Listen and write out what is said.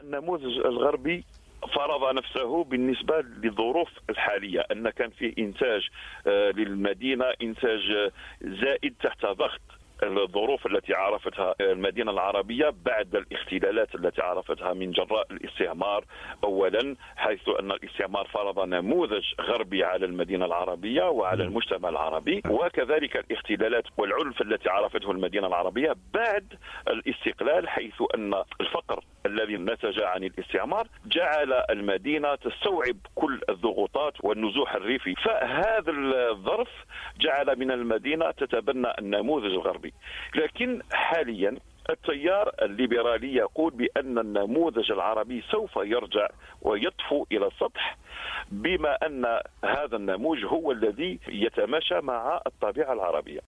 النموذج الغربي فرض نفسه بالنسبة للظروف الحالية، أن كان فيه إنتاج للمدينة، إنتاج زائد تحت ضغط الظروف التي عرفتها المدينة العربية بعد الاختلالات التي عرفتها من جراء الاستعمار أولا، حيث أن الاستعمار فرض نموذج غربي على المدينة العربية وعلى المجتمع العربي، وكذلك الاختلالات والعنف التي عرفته المدينة العربية بعد الاستقلال، حيث أن الفقر الذي نتج عن الاستعمار جعل المدينة تستوعب كل الضغوطات والنزوح الريفي. فهذا الظرف جعل من المدينة تتبنى النموذج الغربي. لكن حاليا التيار الليبرالي يقول بأن النموذج العربي سوف يرجع ويطفو إلى السطح، بما أن هذا النموذج هو الذي يتماشى مع الطبيعة العربية.